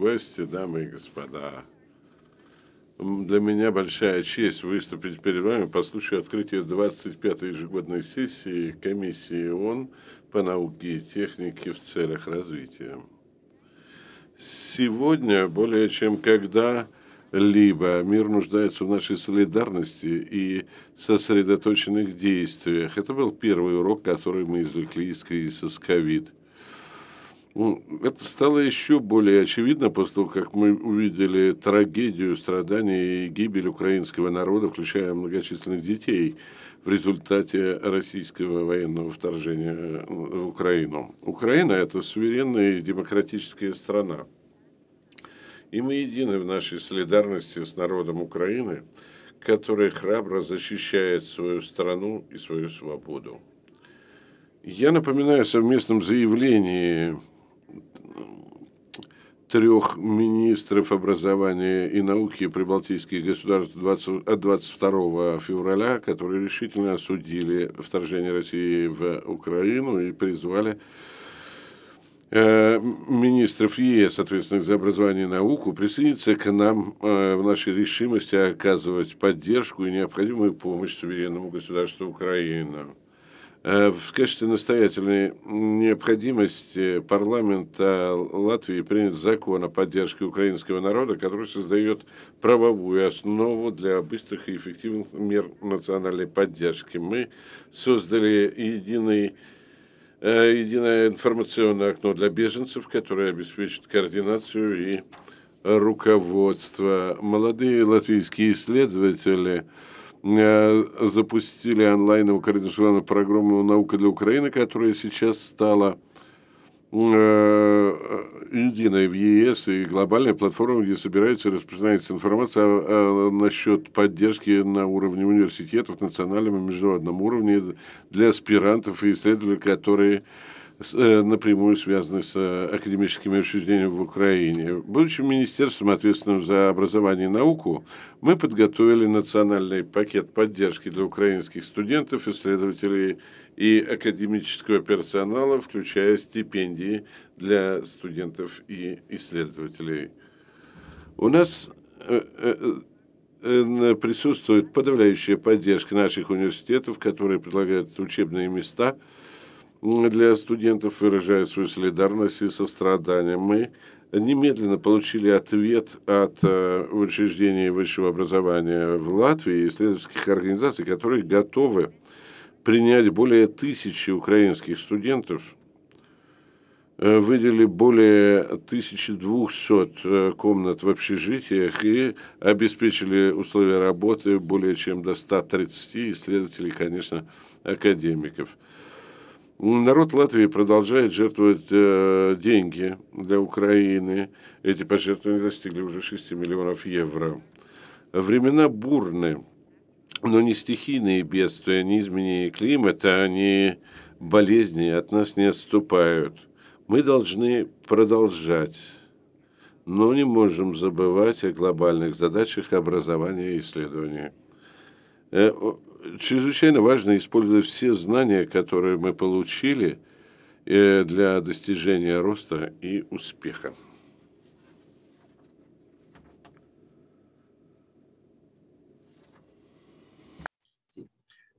гости, дамы и господа. Для меня большая честь выступить перед вами по случаю открытия 25-й ежегодной сессии Комиссии ООН по науке и технике в целях развития. Сегодня, более чем когда-либо, мир нуждается в нашей солидарности и сосредоточенных действиях. Это был первый урок, который мы извлекли из кризиса с ковид. Это стало еще более очевидно после того, как мы увидели трагедию, страдания и гибель украинского народа, включая многочисленных детей, в результате российского военного вторжения в Украину. Украина – это суверенная и демократическая страна. И мы едины в нашей солидарности с народом Украины, который храбро защищает свою страну и свою свободу. Я напоминаю о совместном заявлении трех министров образования и науки прибалтийских государств от 22 февраля, которые решительно осудили вторжение России в Украину и призвали министров ЕС, ответственных за образование и науку, присоединиться к нам в нашей решимости оказывать поддержку и необходимую помощь суверенному государству Украина. В качестве настоятельной необходимости парламента Латвии принят закон о поддержке украинского народа, который создает правовую основу для быстрых и эффективных мер национальной поддержки. Мы создали единое информационное окно для беженцев, которое обеспечит координацию и руководство. Молодые латвийские исследователи запустили онлайновую координационную программу «Наука для Украины», которая сейчас стала единой в ЕС и глобальной платформой, где собирается и распространяется информация насчет поддержки на уровне университетов, национальном и международном уровне для аспирантов и исследователей, которые напрямую связаны с академическими учреждениями в Украине. Будучи министерством, ответственным за образование и науку, мы подготовили национальный пакет поддержки для украинских студентов, исследователей и академического персонала, включая стипендии для студентов и исследователей. У нас присутствует подавляющая поддержка наших университетов, которые предлагают учебные места для студентов, выражая свою солидарность и сострадание. Мы немедленно получили ответ от учреждений высшего образования в Латвии и исследовательских организаций, которые готовы принять более 1000 украинских студентов, выделили более 1200 комнат в общежитиях и обеспечили условия работы более чем до 130 исследователей, конечно, академиков. Народ Латвии продолжает жертвовать деньги для Украины. Эти пожертвования достигли уже 6 миллионов евро. Времена бурны, но не стихийные бедствия, не изменение климата, ни болезни от нас не отступают. Мы должны продолжать, но не можем забывать о глобальных задачах образования и исследования. Чрезвычайно важно использовать все знания, которые мы получили для достижения роста и успеха.